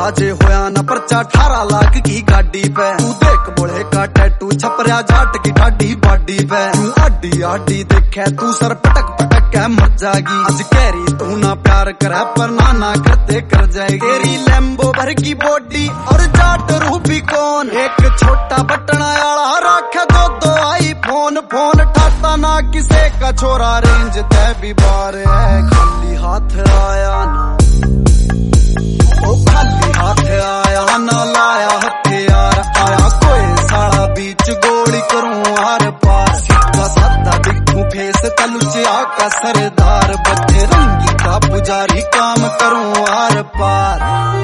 जे होया ना पर्चा 18 लाख की गाड़ी पे। तू देख बोले का टैटू छपरिया जाट की ठाडी बॉडी पे। तू आडी आडी देखे तू सर पटक पटक के मर जाएगी। आज कहरी तू ना प्यार करे पर ना करते कर जाएगी। तेरी लैम्बो भर की बॉडी और जाट रूपी कौन। एक छोटा बटना आला रखे दो आईफोन। फोन ठाता ना किसे का छोरा रेंज तय भी बार है। खाली हाथ आया ना खाली हाथ आया ना लाया हथियार। आया कोई साला बीच गोली करूं आर पार। सीधा साधा दिखूं फेस तलुचिया का सरदार। बच्चे रंगी का पुजारी काम करूं आर पार।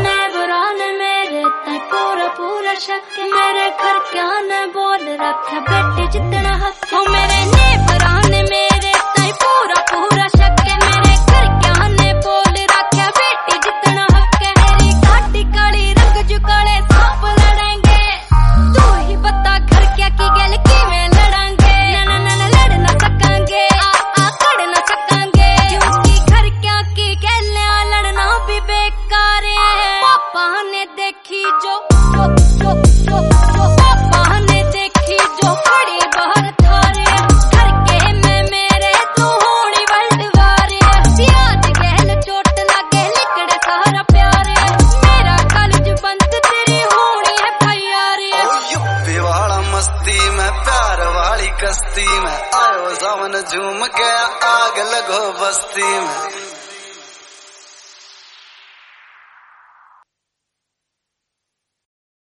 पूरा शक मेरे घर क्या न बोल रखा बेटे जितना हक हो। मेरे नेबरान मेरे ताई पूरा शक मेरे घर क्या न बोल रखा बेटे जितना हक है। मेरी काटी काली रंग जुकाले सांप लड़ेंगे। तू ही बता घर क्या की गल की में लड़ेंगे। ना लड़ ना सकेंगे कड़ ना सकेंगे। क्योंकि घर क्या की गल लड़ना भी बेकार है। पापा ने देखी जो पापा ने देखी जो खड़ी बाहर थारे। घर के में मेरे तू होनी वर्ल्ड वार। प्याज गहल चोट लगे लिकड़े सारा प्यार। मेरा कॉलेज बंद तेरी होनी है भैयार। यूपी वाला मस्ती में प्यार वाली कश्ती में आयो जवन झूम गया आग लगो बस्ती में।